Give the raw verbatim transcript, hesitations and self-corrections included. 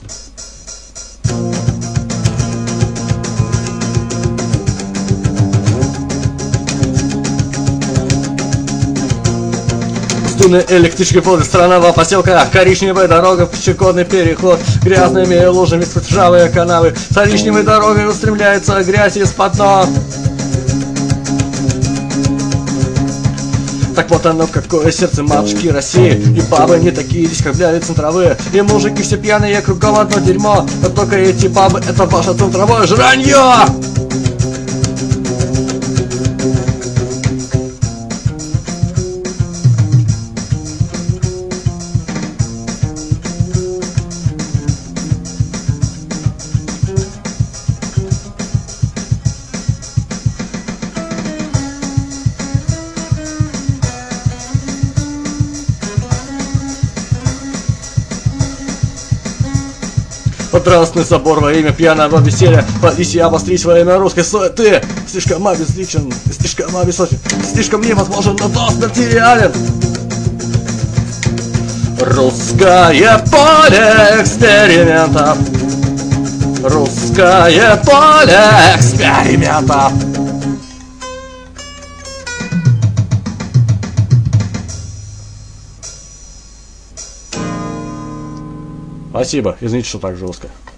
Стуны электрички вводят странного поселка, коричневая дорога, пешеходный переход, грязными лужами сквозь ржавые канавы. С коричневой дорогой устремляется грязь из-под ног. Так вот оно, какое сердце матушки России. И бабы не такие здесь, как бляди центровые. И мужики все пьяные, кругом одно дерьмо. Но только эти бабы, это ваше центровое жранье. Подрастный собор во имя пьяного веселья. Подись и обострись во имя русской суеты. Слишком обезличен, слишком обессочен, слишком невозможен, но до смерти реален. Русское поле экспериментов. Русское поле экспериментов. Спасибо, извините, что так жестко.